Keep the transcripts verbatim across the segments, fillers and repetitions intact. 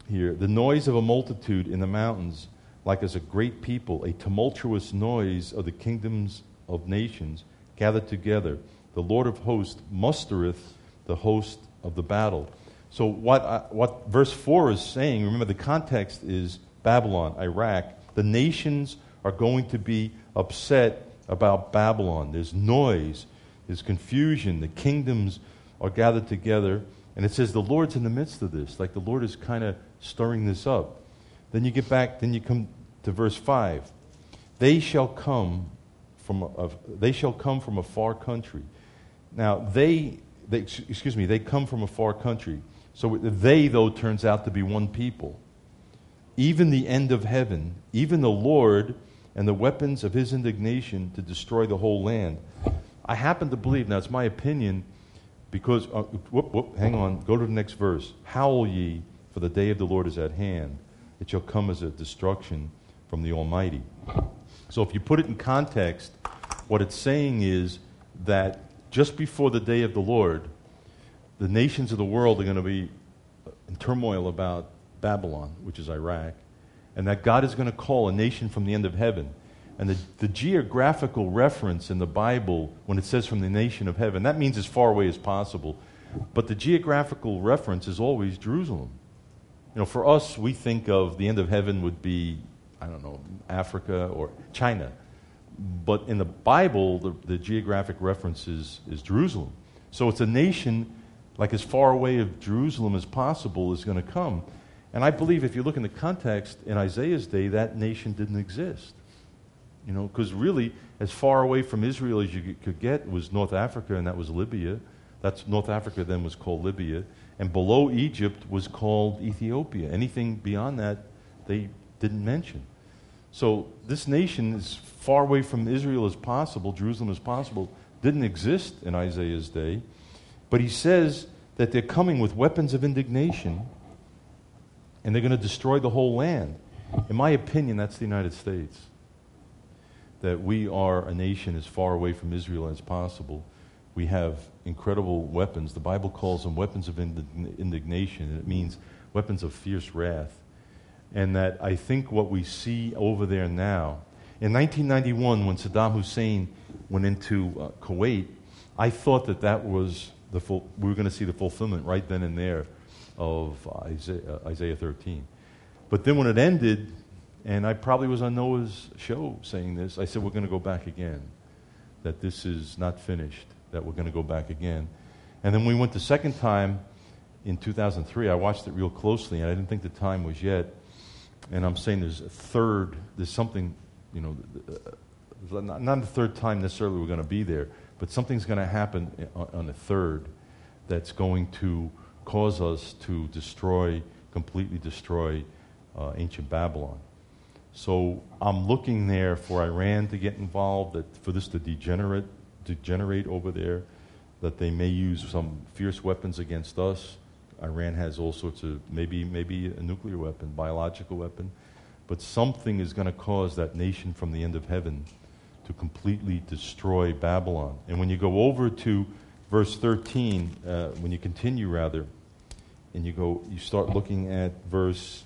here. The noise of a multitude in the mountains, like as a great people, a tumultuous noise of the kingdoms of nations gathered together. The Lord of hosts mustereth the host of the battle. So what I, what verse four is saying, remember the context is Babylon, Iraq. The nations are going to be upset about Babylon. There's noise, there's confusion. The kingdoms are gathered together. And it says the Lord's in the midst of this. Like the Lord is kind of stirring this up. Then you get back, then you come to verse five. They shall come from a, they shall come from a far country. Now they, they excuse me, they come from a far country. So they, though, turns out to be one people. Even the end of heaven, even the Lord and the weapons of his indignation to destroy the whole land. I happen to believe, now it's my opinion, because, uh, whoop, whoop, hang on, go to the next verse. Howl ye, for the day of the Lord is at hand. It shall come as a destruction from the Almighty. So if you put it in context, what it's saying is that just before the day of the Lord, the nations of the world are going to be in turmoil about Babylon, which is Iraq, and that God is going to call a nation from the end of heaven. And the, the geographical reference in the Bible, when it says from the nation of heaven, that means as far away as possible. But the geographical reference is always Jerusalem. You know, for us, we think of the end of heaven would be, I don't know, Africa or China. But in the Bible, the, the geographic reference is, is Jerusalem. So it's a nation like as far away of Jerusalem as possible is going to come. And I believe if you look in the context, in Isaiah's day, that nation didn't exist. You know, because really, as far away from Israel as you could get was North Africa, and that was Libya. That's North Africa then was called Libya. And below Egypt was called Ethiopia. Anything beyond that, they didn't mention. So this nation, as far away from Israel as possible, Jerusalem as possible, didn't exist in Isaiah's day. But he says that they're coming with weapons of indignation, and they're going to destroy the whole land. In my opinion, that's the United States. That we are a nation as far away from Israel as possible. We have incredible weapons. The Bible calls them weapons of indignation, and it means weapons of fierce wrath. And that I think what we see over there now, in nineteen ninety-one, when Saddam Hussein went into uh, Kuwait, I thought that that was the full, we were going to see the fulfillment right then and there of Isaiah, uh, Isaiah thirteen. But then when it ended, and I probably was on Noah's show saying this, I said we're going to go back again, that this is not finished, that we're going to go back again. And then we went the second time in two thousand three. I watched it real closely, and I didn't think the time was yet. And I'm saying there's a third, there's something, you know, uh, not, not the third time necessarily we're going to be there, but something's going to happen on, on the third that's going to cause us to destroy, completely destroy uh, ancient Babylon. So I'm looking there for Iran to get involved, that for this to degenerate, degenerate over there, that they may use some fierce weapons against us. Iran has all sorts of, maybe maybe a nuclear weapon, biological weapon, but something is going to cause that nation from the end of heaven to completely destroy Babylon. And when you go over to verse thirteen, uh, when you continue rather, and you go, you start looking at verse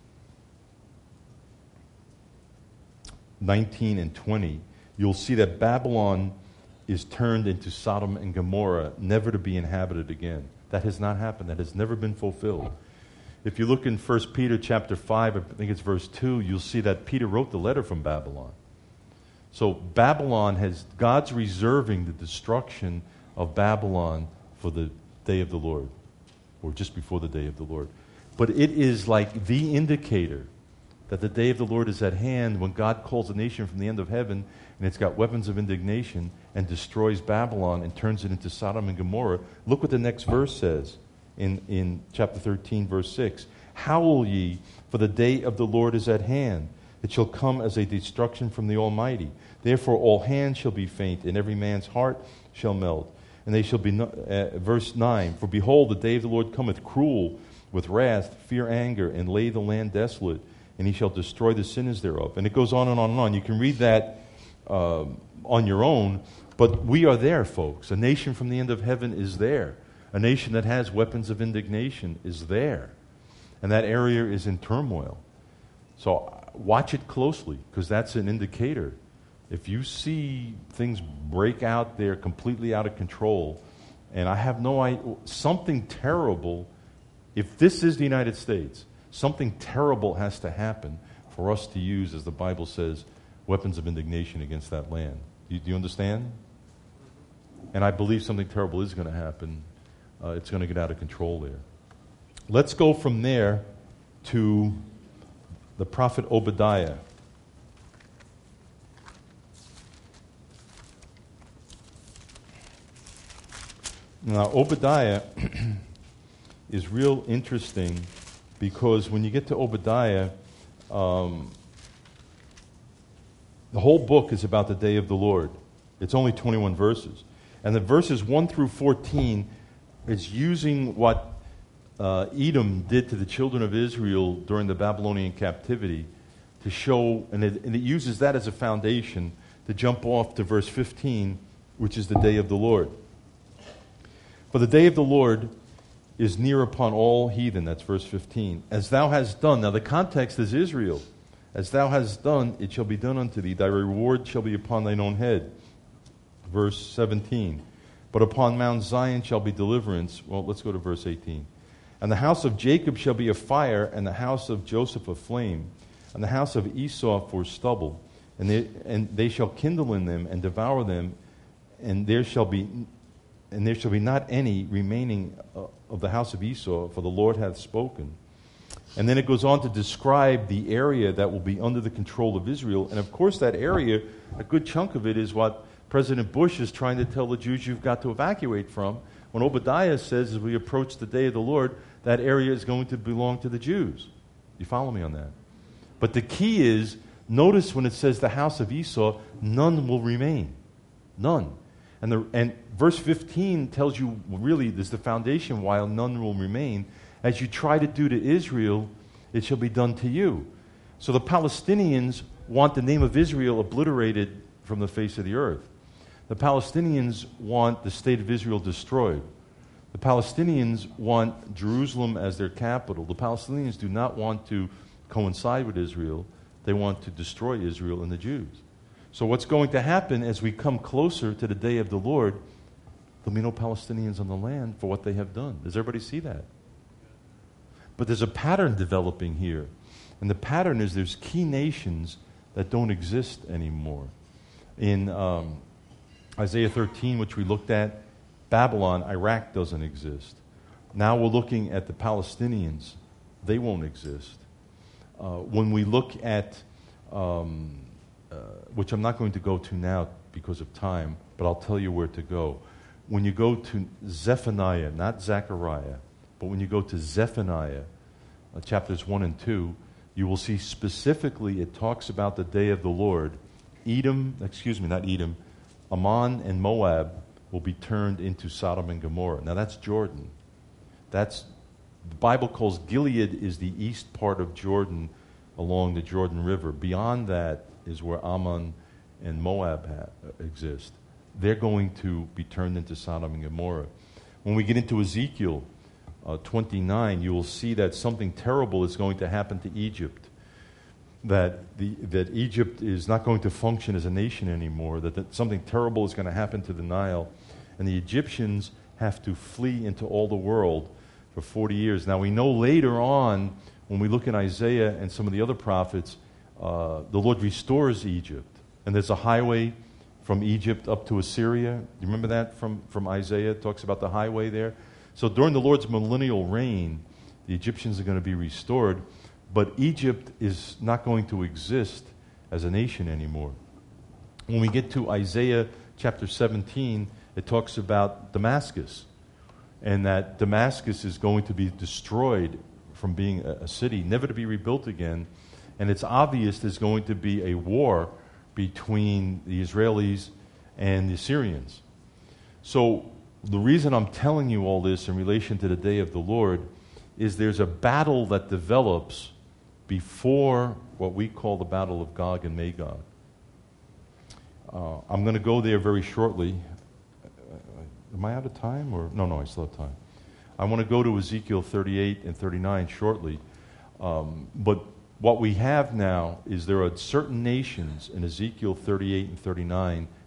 nineteen and twenty, you'll see that Babylon is turned into Sodom and Gomorrah, never to be inhabited again. That has not happened. That has never been fulfilled. If you look in First Peter chapter five, I think it's verse two, you'll see that Peter wrote the letter from Babylon. So Babylon has, God's reserving the destruction of Babylon for the day of the Lord, or just before the day of the Lord. But it is like the indicator that the day of the Lord is at hand when God calls a nation from the end of heaven, and it's got weapons of indignation and destroys Babylon and turns it into Sodom and Gomorrah. Look what the next verse says in, in chapter thirteen, verse six. Howl ye, for the day of the Lord is at hand. It shall come as a destruction from the Almighty. Therefore all hands shall be faint, and every man's heart shall melt. And they shall be, no, uh, verse nine, for behold, the day of the Lord cometh cruel with wrath, fear, anger, and lay the land desolate, and he shall destroy the sinners thereof. And it goes on and on and on. You can read that uh, on your own, but we are there, folks. A nation from the end of heaven is there. A nation that has weapons of indignation is there. And that area is in turmoil. So watch it closely, because that's an indicator. If you see things break out there completely out of control, and I have no idea, something terrible, if this is the United States, something terrible has to happen for us to use, as the Bible says, weapons of indignation against that land. Do you, do you understand? And I believe something terrible is going to happen. Uh, it's going to get out of control there. Let's go from there to the prophet Obadiah. Now, Obadiah is real interesting, because when you get to Obadiah, um, the whole book is about the day of the Lord. It's only twenty-one verses. And the verses one through fourteen is using what uh, Edom did to the children of Israel during the Babylonian captivity to show, and it, and it uses that as a foundation to jump off to verse fifteen, which is the day of the Lord. For the day of the Lord is near upon all heathen. That's verse fifteen. As thou hast done. Now the context is Israel. As thou hast done, it shall be done unto thee. Thy reward shall be upon thine own head. Verse seventeen. But upon Mount Zion shall be deliverance. Well, let's go to verse eighteen. And the house of Jacob shall be a fire, and the house of Joseph a flame, and the house of Esau for stubble. And they, and they shall kindle in them and devour them, and there shall be and there shall be not any remaining uh, of the house of Esau, for the Lord hath spoken. And then it goes on to describe the area that will be under the control of Israel. And of course that area, a good chunk of it is what President Bush is trying to tell the Jews you've got to evacuate from. When Obadiah says, as we approach the day of the Lord, that area is going to belong to the Jews. You follow me on that? But the key is, notice when it says the house of Esau, none will remain. None. And, the, and verse fifteen tells you, really, there's the foundation why none will remain. As you try to do to Israel, it shall be done to you. So the Palestinians want the name of Israel obliterated from the face of the earth. The Palestinians want the state of Israel destroyed. The Palestinians want Jerusalem as their capital. The Palestinians do not want to coincide with Israel. They want to destroy Israel and the Jews. So what's going to happen as we come closer to the day of the Lord, there'll be no Palestinians on the land for what they have done. Does everybody see that? But there's a pattern developing here. And the pattern is there's key nations that don't exist anymore. In um, Isaiah thirteen, which we looked at, Babylon, Iraq doesn't exist. Now we're looking at the Palestinians. They won't exist. Uh, when we look at, um, uh, which I'm not going to go to now because of time, but I'll tell you where to go. When you go to Zephaniah, not Zechariah, but when you go to Zephaniah, uh, chapters one and two, you will see specifically it talks about the day of the Lord. Edom, excuse me, not Edom, Ammon and Moab will be turned into Sodom and Gomorrah. Now that's Jordan. That's, the Bible calls Gilead is the east part of Jordan along the Jordan River. Beyond that is where Ammon and Moab ha- exist. They're going to be turned into Sodom and Gomorrah. When we get into Ezekiel uh, twenty-nine, you will see that something terrible is going to happen to Egypt. That the that Egypt is not going to function as a nation anymore, that, that something terrible is going to happen to the Nile, and the Egyptians have to flee into all the world for forty years. Now we know later on, when we look at Isaiah and some of the other prophets, uh, the Lord restores Egypt, and there's a highway from Egypt up to Assyria. You remember that from, from Isaiah? It talks about the highway there. So during the Lord's millennial reign, the Egyptians are going to be restored. But Egypt is not going to exist as a nation anymore. When we get to Isaiah chapter seventeen, it talks about Damascus, and that Damascus is going to be destroyed from being a, a city, never to be rebuilt again. And it's obvious there's going to be a war between the Israelis and the Syrians. So the reason I'm telling you all this in relation to the day of the Lord is there's a battle that develops before what we call the battle of Gog and Magog. Uh, I'm going to go there very shortly. Uh, am I out of time? Or no, no, I still have time. I want to go to Ezekiel thirty-eight and thirty-nine shortly. Um, but what we have now is there are certain nations in Ezekiel thirty-eight and thirty-nine